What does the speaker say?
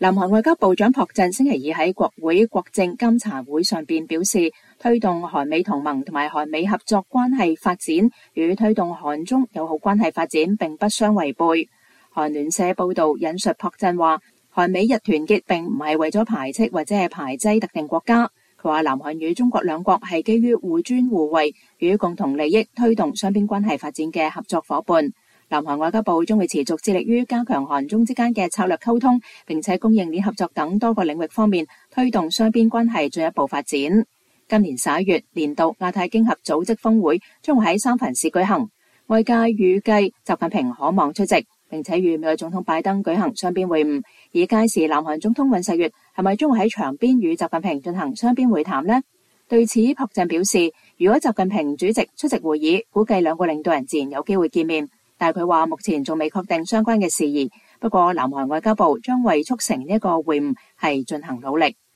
南韓外交部長朴振星期二喺國會國政監察會上邊表示，推動韓美同盟同埋韓美合作關係發展與推動韓中友好關係發展並不相違背。韓聯社報道引述朴振話，韓美日團結並唔係為咗排斥或者係排擠特定國家。佢話南韓與中國兩國係基於互尊互惠與共同利益推動雙邊關係發展嘅合作夥伴。南韓外交部將會持續致力於加強韓中之間嘅策略溝通，並且供應鏈合作等多個領域方面推動雙邊關係進一步發展。今年11月，年度亞太經合組織峰會將會喺三藩市舉行，外界預計習近平可望出席，並且與美國總統拜登舉行雙邊會晤。而屆時南韓總統尹錫悅係咪將會喺場邊與習近平進行雙邊會談呢？對此，朴振表示，如果習近平主席出席會議，估計兩個領導人自然有機會見面。但係佢話目前仲未確定相關嘅事宜，不過南韓外交部將為促成呢一個會晤係進行努力。